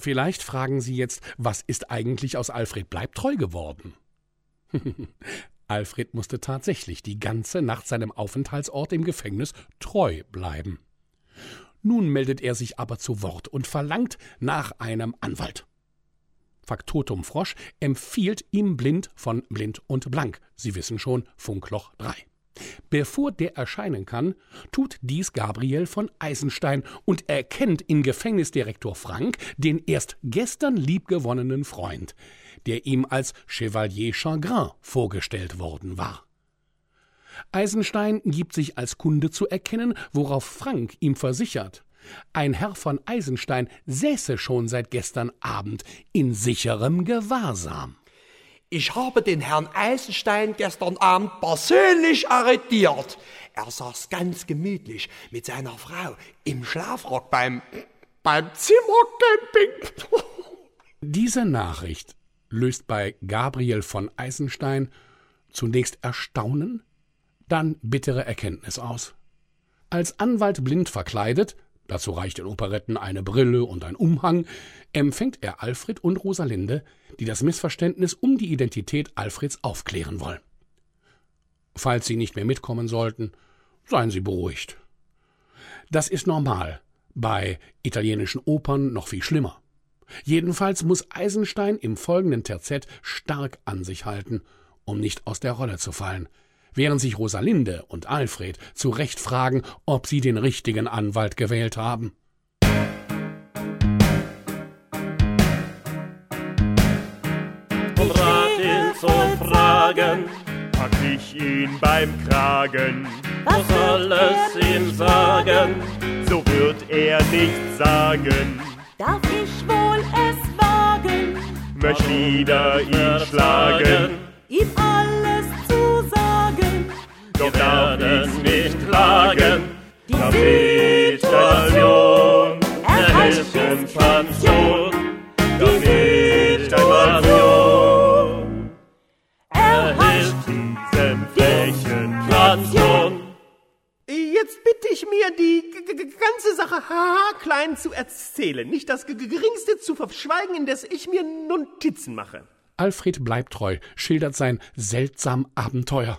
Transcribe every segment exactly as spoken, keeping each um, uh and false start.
Vielleicht fragen Sie jetzt, was ist eigentlich aus Alfred Bleibtreu geworden? Alfred musste tatsächlich die ganze Nacht seinem Aufenthaltsort im Gefängnis treu bleiben. Nun meldet er sich aber zu Wort und verlangt nach einem Anwalt. Faktotum Frosch empfiehlt ihm Blind von Blind und Blank. Sie wissen schon, Funkloch drei. Bevor der erscheinen kann, tut dies Gabriel von Eisenstein und erkennt in Gefängnisdirektor Frank den erst gestern liebgewonnenen Freund, der ihm als Chevalier Chagrin vorgestellt worden war. Eisenstein gibt sich als Kunde zu erkennen, worauf Frank ihm versichert, ein Herr von Eisenstein säße schon seit gestern Abend in sicherem Gewahrsam. Ich habe den Herrn Eisenstein gestern Abend persönlich arretiert. Er saß ganz gemütlich mit seiner Frau im Schlafrock beim, beim Zimmercamping. Diese Nachricht löst bei Gabriel von Eisenstein zunächst Erstaunen, dann bittere Erkenntnis aus. Als Anwalt Blind verkleidet, dazu reicht in Operetten eine Brille und ein Umhang, empfängt er Alfred und Rosalinde, die das Missverständnis um die Identität Alfreds aufklären wollen. Falls sie nicht mehr mitkommen sollten, seien sie beruhigt. Das ist normal, bei italienischen Opern noch viel schlimmer. Jedenfalls muss Eisenstein im folgenden Terzett stark an sich halten, um nicht aus der Rolle zu fallen, während sich Rosalinde und Alfred zu Recht fragen, ob sie den richtigen Anwalt gewählt haben. Um Rat ihn zu fragen, pack ich ihn beim Kragen. Was soll es ihm sagen? So wird er nichts sagen. Darf ich wohl es wagen? Möcht wieder ihn schlagen, ihm alles zu sagen. doch darf ich's nicht klagen. Die Situation erhält Pension, doch nicht einmal Pension. Erhält diesem Flächen Pension. Jetzt bitte ich mir, die g- g- ganze Sache haarklein zu erzählen, nicht das g- geringste zu verschweigen, indes ich mir Notizen mache. Alfred Bleibtreu schildert sein seltsam Abenteuer.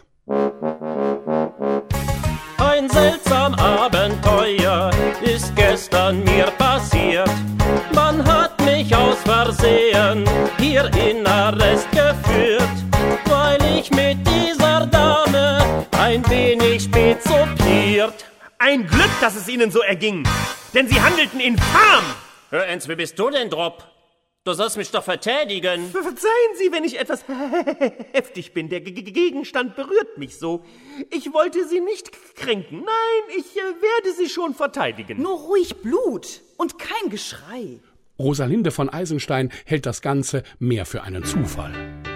Ein seltsam Abenteuer ist gestern mir passiert. Man hat mich aus Versehen hier in Arrest geführt, weil ich mit dieser Dame ein wenig spezoppiert. Ein Glück, dass es Ihnen so erging, denn Sie handelten infam. Hör Enz, wie bist du denn, Drop? Du sollst mich doch verteidigen. Ver- Verzeihen Sie, wenn ich etwas heftig bin. Der G- G- Gegenstand berührt mich so. Ich wollte Sie nicht kränken. Nein, ich äh, werde Sie schon verteidigen. Nur ruhig Blut und kein Geschrei. Rosalinde von Eisenstein hält das Ganze mehr für einen Zufall.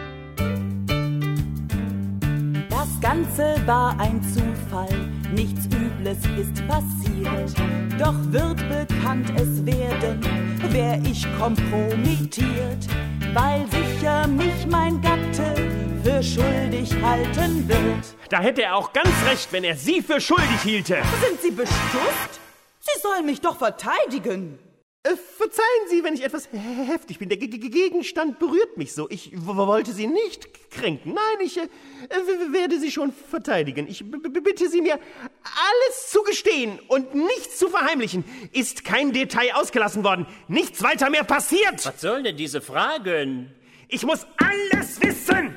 Das Ganze war ein Zufall, nichts Übles ist passiert. Doch wird bekannt es werden, wer ich kompromittiert, weil sicher mich mein Gatte für schuldig halten wird. Da hätte er auch ganz recht, wenn er Sie für schuldig hielte. Sind Sie bestürzt? Sie sollen mich doch verteidigen. Äh, verzeihen Sie, wenn ich etwas heftig bin. Der G- G- Gegenstand berührt mich so. Ich w- wollte Sie nicht kränken. Nein, ich äh, w- werde Sie schon verteidigen. Ich b- b- bitte Sie mir, alles zu gestehen und nichts zu verheimlichen. Ist kein Detail ausgelassen worden. Nichts weiter mehr passiert. Was sollen denn diese Fragen? Ich muss alles wissen.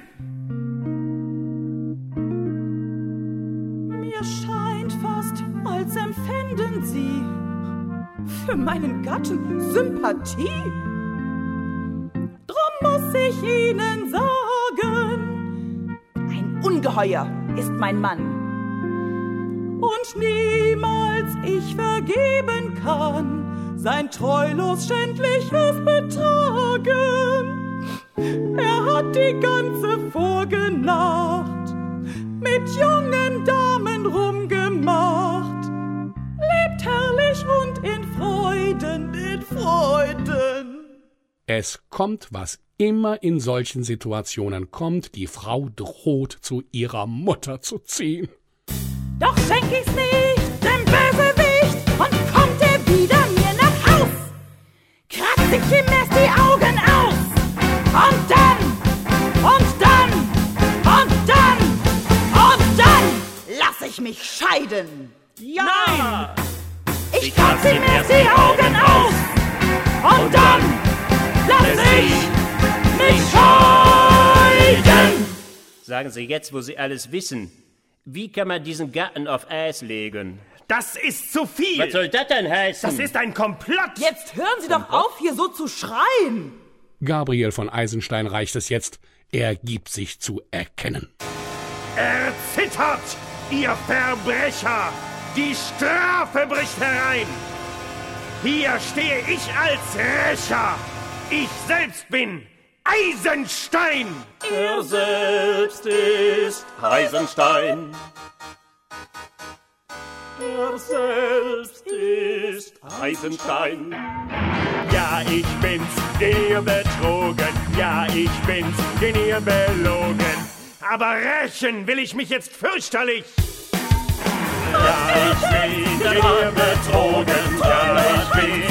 Mir scheint fast, als empfänden Sie für meinen Gatten Sympathie. Drum muss ich Ihnen sagen, ein Ungeheuer ist mein Mann. Und niemals ich vergeben kann sein treulos schändliches Betragen. Er hat die ganze Vorgenacht mit jungen Damen rumgemacht, lebt herrlich und in Freuden, in Freuden. Es kommt, was immer in solchen Situationen kommt, die Frau droht, zu ihrer Mutter zu ziehen. Doch schenk ich's nicht dem Bösewicht und kommt er wieder mir nach Haus. Kratz lass ich ihm erst die Augen aus. Und dann, und dann, und dann, und dann lass ich mich scheiden. Ja! Nein! Ich kratz ihm erst die Augen aus. Und dann lass ich mich scheiden. Sagen Sie jetzt, wo Sie alles wissen, wie kann man diesen Garten auf Eis legen? Das ist zu viel! Was soll das denn heißen? Das ist ein Komplott! Jetzt hören Sie doch auf, hier so zu schreien. Gabriel von Eisenstein reicht es jetzt. Er gibt sich zu erkennen. Erzittert, ihr Verbrecher! Die Strafe bricht herein! Hier stehe ich als Rächer! Ich selbst bin Eisenstein! Er selbst ist Eisenstein. Er selbst ist Eisenstein. Ja, ich bin's, den ihr betrogen. Ja, ich bin's, den ihr belogen. Aber rächen will ich mich jetzt fürchterlich. Ja, ich bin den ihr betrogen. Ja, ich bin